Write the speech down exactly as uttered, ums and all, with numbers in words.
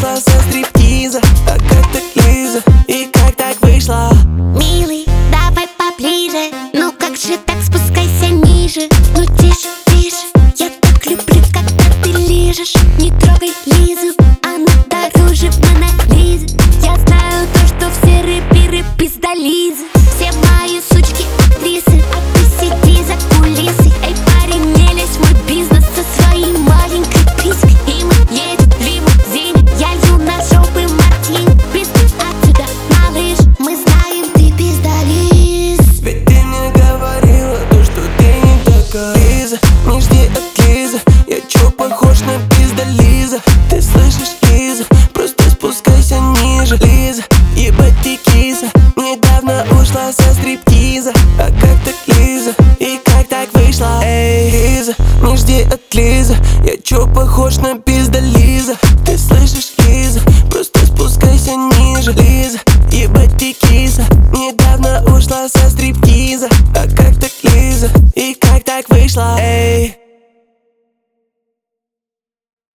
ушла со стриптиза. А как так, Лиза? И как так вышло? Милый, давай поближе. Ну как же так, спускайся ниже. Ну тише, тише. Я так люблю, когда ты лижешь. Не трогай Лизу, она дороже Мона Лизы. Я знаю то, что все рэперы пиздолизы. Все мои сучки актрисы, а ты сиди за кулисы. Эй, парень, не лезь в мой бизнес со своей маленькой писькой. И мы едем в лимузине, я лью на жопы мартини. Пизды отсюда, малыш, мы знаем, ты пиздолиз. Ведь ты мне говорила то, что ты не такая. Лиза, не жди от Лизы. Я чё, похож на пиздолиза? Ты слышишь, Лиза? Просто спускайся ниже. Лиза, ебать ты киса. Недавно ушла со стриптиза. А как так, Лиза? И как так вышло? Эй, Лиза, не жди от Лизы. Я чё, похож на пиздолиза? Ты слышишь, Лиза? Просто спускайся ниже. Лиза, ебать ты киса. Недавно ушла со стриптиза. А как так, Лиза? И как так вышло? Эй.